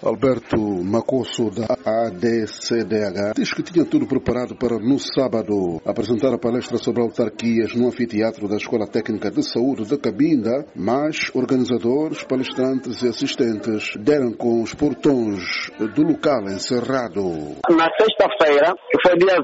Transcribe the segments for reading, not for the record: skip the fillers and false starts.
Alberto Macosso, da ADCDH, diz que tinha tudo preparado para, no sábado, apresentar a palestra sobre autarquias no anfiteatro da Escola Técnica de Saúde de Cabinda, mas organizadores, palestrantes e assistentes deram com os portões do local encerrado. Na sexta-feira, que foi dia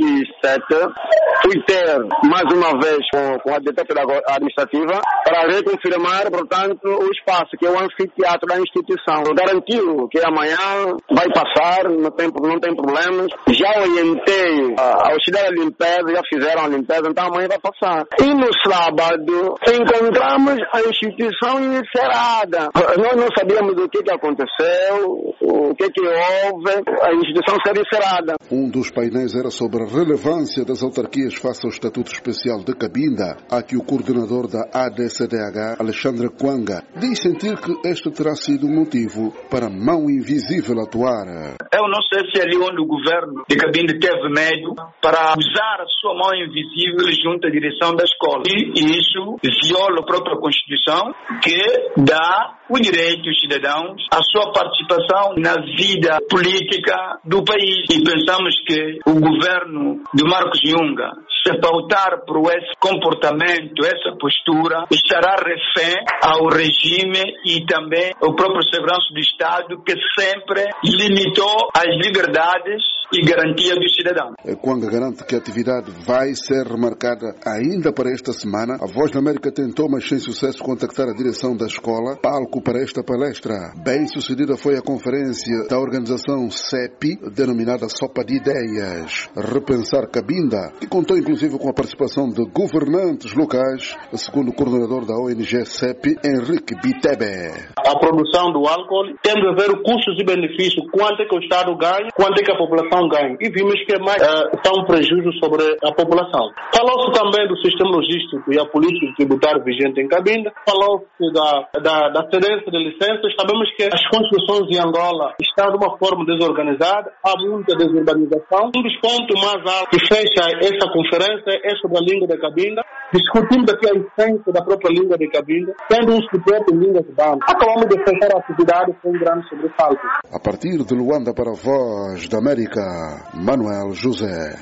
27, fui ter mais uma vez com a DT administrativa para reconfirmar, portanto, o espaço, que é o anfiteatro da instituição. Garantiu que amanhã vai passar, não tem problemas. Já orientei a auxiliar da limpeza, já fizeram a limpeza, então amanhã vai passar. E no sábado, encontramos a instituição encerrada. Nós não sabíamos o que aconteceu, o que houve, a instituição ser encerrada. Um dos painéis era sobre a relevância das autarquias face ao Estatuto Especial de Cabinda, a que o coordenador da ADCDH, Alexandre Kwanga, diz sentir que este terá sido o motivo para a mão invisível atuar. Eu não sei se ali onde o governo de Cabinda teve medo para usar a sua mão invisível junto à direção da escola. E isso viola a própria Constituição, que dá o direito aos cidadãos à sua participação na vida política do país. E pensamos que o governo de Marcos Yunga, se pautar por esse comportamento, essa postura, estará refém ao regime e também ao próprio segurança do Estado, que sempre limitou as liberdades e garantia do cidadão. Kwanga garante que a atividade vai ser remarcada ainda para esta semana. A Voz da América tentou, mas sem sucesso, contactar a direção da escola. Palco para esta palestra. Bem sucedida foi a conferência da organização CEPI, denominada Sopa de Ideias, Repensar Cabinda, que contou inclusive com a participação de governantes locais, segundo o coordenador da ONG CEPI, Henrique Bitebe. A produção do álcool tem de ver custos e benefícios, quanto é que o Estado ganha, quanto é que a população ganha. E vimos que é mais está um prejuízo sobre a população. Falou-se também do sistema logístico e a política tributária vigente em Cabinda. Falou-se da cedência de licenças. Sabemos que as construções em Angola estão de uma forma desorganizada, há muita desurbanização. Um dos pontos mais altos que fecha essa conferência é sobre a língua de Cabinda. Discutimos aqui a essência da própria língua de Cabinda, tendo um sujeito em línguas banda. Acabamos de fechar a atividade com um grande sobressalto. A partir de Luanda para a Voz da América, Manuel José.